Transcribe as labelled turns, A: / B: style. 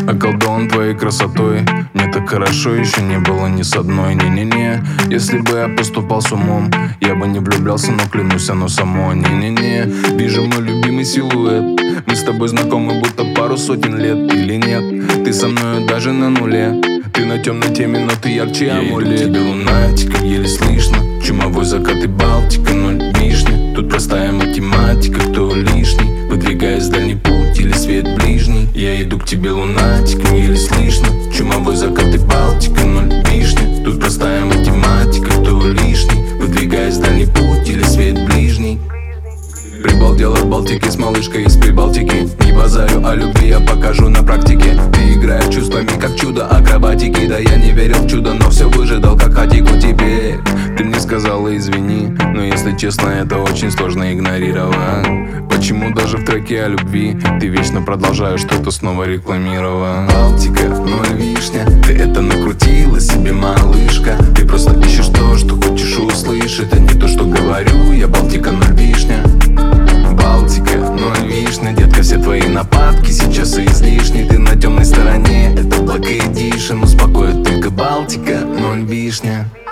A: околдован твоей красотой. Мне так хорошо еще не было ни с одной. Не-не-не, если бы я поступал с умом, я бы не влюблялся, но клянусь, оно само. Не-не-не, вижу мой любимый силуэт. Мы с тобой знакомы будто пару сотен лет. Или нет, ты со мною даже на нуле. Ты на темной теме, но ты ярче амулет. Я иду к тебе, лунатика, еле слышно. Чумовой закат и Балтика, ноль вишни. Тут простая математика, кто лишний, выдвигаясь в дальний путь или свет ближний. Я иду к тебе, лунатика, еле слышно. Чумовой закат и Балтика, ноль вишни. Тут простая математика, кто лишний, выдвигаясь в дальний путь или свет ближний. Прибалдел от Балтики с малышкой из Прибалтики. Не базарю о любви, я покажу на практике. Ты играешь чувствами, как чудо акробатики. Да я не верил в чудо, но все выжидал, как хатику теперь. Ты мне сказала извини, но если честно, это очень сложно игнорировать. Почему даже в треке о любви ты вечно продолжаешь что-то снова рекламировать? Балтика, ноль вишня, ты это накрутила себе, малышка. Ты просто ищешь то, что хочешь услышать, а не то, что говорю я. Балтика, ноль вишня. Балтика, ноль вишня, детка, все твои нападки сейчас излишни. Ты на темной стороне, это Black Edition. Успокоит только Балтика, ноль вишня.